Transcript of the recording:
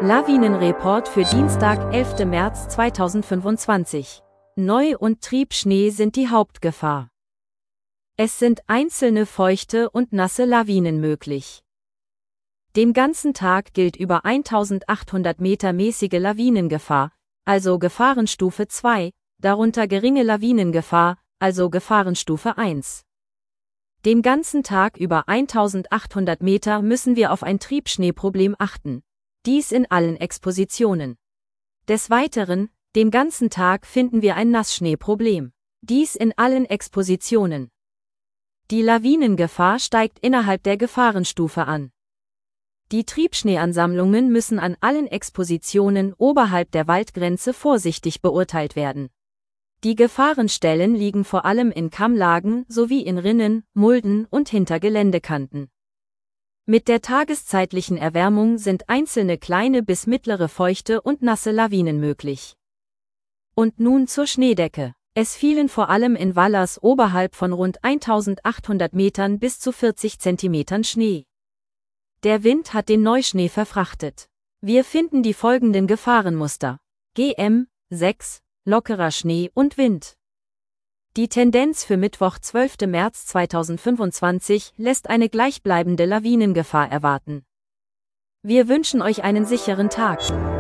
Lawinenreport für Dienstag, 11. März 2025. Neu- und Triebschnee sind die Hauptgefahr. Es sind einzelne feuchte und nasse Lawinen möglich. Den ganzen Tag gilt über 1800 Meter mäßige Lawinengefahr, also Gefahrenstufe 2, darunter geringe Lawinengefahr, also Gefahrenstufe 1. Den ganzen Tag über 1800 Meter müssen wir auf ein Triebschneeproblem achten. Dies in allen Expositionen. Des Weiteren, den ganzen Tag finden wir ein Nassschneeproblem. Dies in allen Expositionen. Die Lawinengefahr steigt innerhalb der Gefahrenstufe an. Die Triebschneeansammlungen müssen an allen Expositionen oberhalb der Waldgrenze vorsichtig beurteilt werden. Die Gefahrenstellen liegen vor allem in Kammlagen sowie in Rinnen, Mulden und hinter Geländekanten. Mit der tageszeitlichen Erwärmung sind einzelne kleine bis mittlere feuchte und nasse Lawinen möglich. Und nun zur Schneedecke. Es fielen vor allem in Vallers oberhalb von rund 1800 Metern bis zu 40 Zentimetern Schnee. Der Wind hat den Neuschnee verfrachtet. Wir finden die folgenden Gefahrenmuster: GM 6, lockerer Schnee und Wind. Die Tendenz für Mittwoch, 12. März 2025, lässt eine gleichbleibende Lawinengefahr erwarten. Wir wünschen euch einen sicheren Tag.